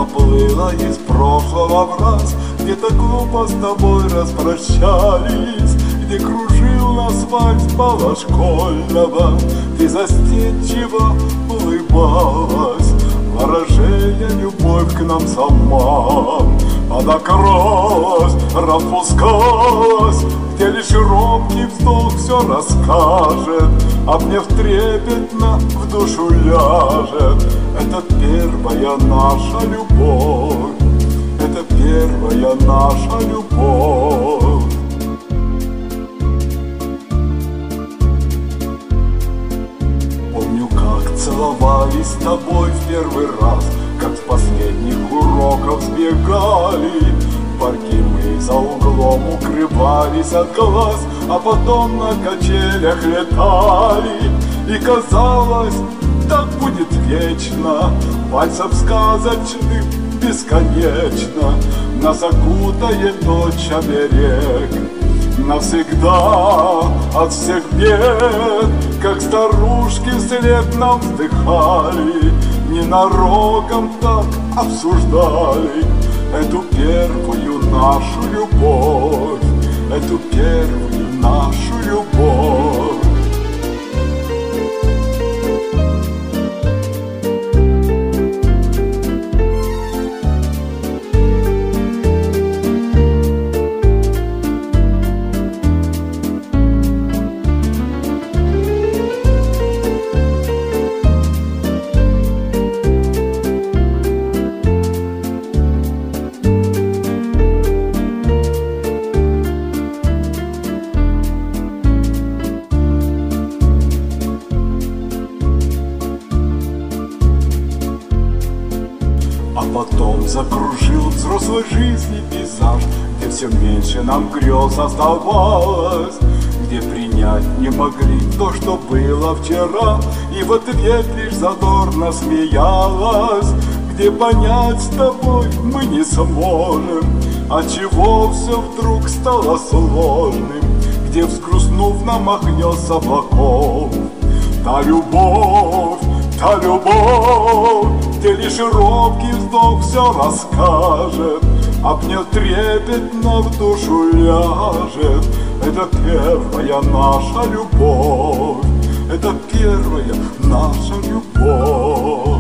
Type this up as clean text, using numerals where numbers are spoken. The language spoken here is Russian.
поплыла из прошлого в раз, где так глупо с тобой распрощались, где кружил нас вальс бала школьного. Ты застенчиво улыбалась, ворожея любовь к нам сама подокралась, распускалась, где лишь робкий вздох все расскажет, обняв трепетно в душу ляжет. Это первая наша любовь, это первая наша любовь. Помню, как целовались с тобой в первый раз, как с последних уроков сбегали. В парке мы за углом укрывались от глаз, а потом на качелях летали. И казалось, так будет вечно, вальсов сказочных бесконечно. Нас окутает ночь оберег навсегда от всех бед, как старушки вслед нам вздыхали, ненароком так обсуждали эту первую нашу любовь, эту первую нашу любовь. А потом закружил взрослой жизни пейзаж, где все меньше нам грез оставалось, где принять не могли то, что было вчера, и в ответ лишь задорно смеялась, где понять с тобой мы не сможем, отчего все вдруг стало сложным, где, взгрустнув, нам махнет с облаков та любовь, где лишь робкий вздох все расскажет, обняв трепетно в душу ляжет. Это первая наша любовь, это первая наша любовь.